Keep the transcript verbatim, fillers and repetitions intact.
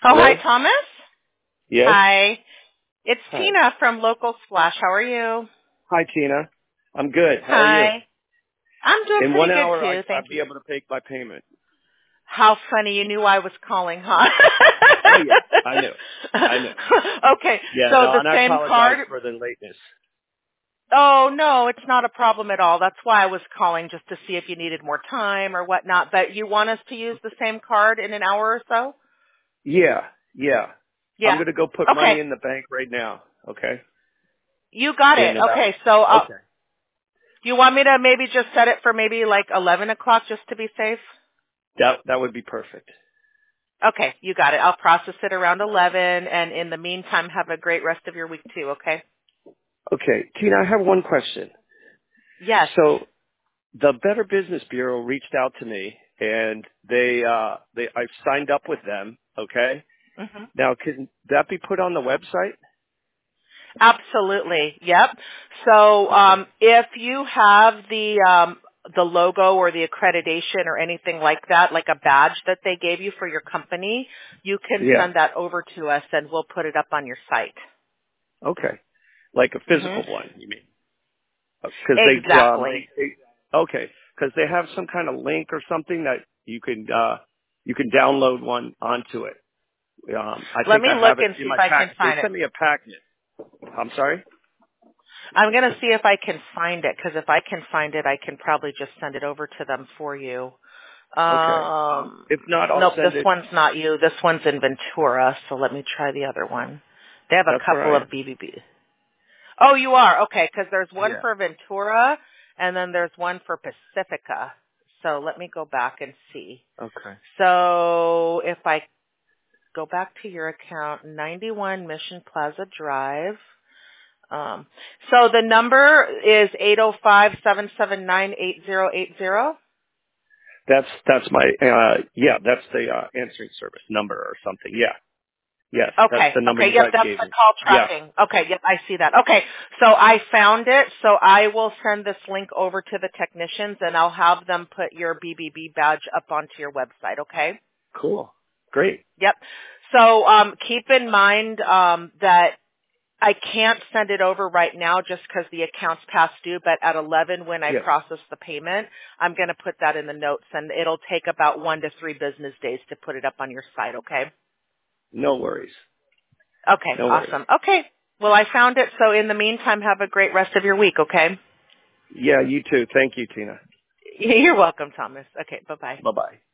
Oh, hi, Hello? Thomas. Yes? Hi. It's Hi. Tina from Local Splash. How are you? Hi, Tina. I'm good. How are you? Hi. I'm doing In pretty one good, hour, I, too. I'll Thank be you. able to pay my payment. How funny. You knew I was calling, huh? Oh, yeah. I know. I know. Okay. Yeah, So no, the and I same apologize card. for the lateness. Oh, no, it's not a problem at all. That's why I was calling, just to see if you needed more time or whatnot. But you want us to use the same card in an hour or so? Yeah, yeah. I'm Yeah. going to go put Okay. money in the bank right now, okay? You got In it. about, Okay. So uh, okay. do you want me to maybe just set it for maybe like eleven o'clock just to be safe? That, that would be perfect. Okay, you got it. I'll process it around eleven, and in the meantime, have a great rest of your week too, okay? Okay, Tina, I have one question. Yes. So the Better Business Bureau reached out to me, and they, uh, they, I've signed up with them, okay? hmm Now, can that be put on the website? Absolutely. Yep. So Okay. um, if you have the um, the logo or the accreditation or anything like that, like a badge that they gave you for your company, you can Yeah. send that over to us, and we'll put it up on your site. Okay. Like a hmm physical one, you mean? Because they, um, Exactly. they, they okay, because they have some kind of link or something that you can, uh, you can download one onto it. Um, I Let think me I look have it and in see if my I can packet. They find it. sent me a packet. I'm sorry? I'm going to see if I can find it, because if I can find it, I can probably just send it over to them for you. Okay. Um, Um, if not, I'll nope, this send it. one's not you. This one's in Ventura, so let me try the other one. They have That's a where couple I of am. B B B. Oh, you are? Okay, because there's one Yeah. for Ventura, and then there's one for Pacifica. So let me go back and see. Okay. So if I go back to your account, ninety-one Mission Plaza Drive. Um, so the number is eight oh five, seven seven nine, eight oh eight oh. That's, that's my, uh, yeah, that's the, uh, answering service number or something. Yeah. Yes. That's Okay, the number okay, you yep, guys that's gave the me. call Yeah. tracking. Okay, yep, I see that. Okay, so I found it, so I will send this link over to the technicians, and I'll have them put your B B B badge up onto your website, okay? Cool. Great. Yep. So um, keep in mind um, that I can't send it over right now just because the account's past due, but at eleven when I Yeah. process the payment, I'm going to put that in the notes, and it'll take about one to three business days to put it up on your site, okay? No worries. Okay, No worries. awesome. Okay, well, I found it, so in the meantime, have a great rest of your week, okay? Yeah, you too. Thank you, Tina. You're welcome, Thomas. Okay, bye-bye. Bye-bye.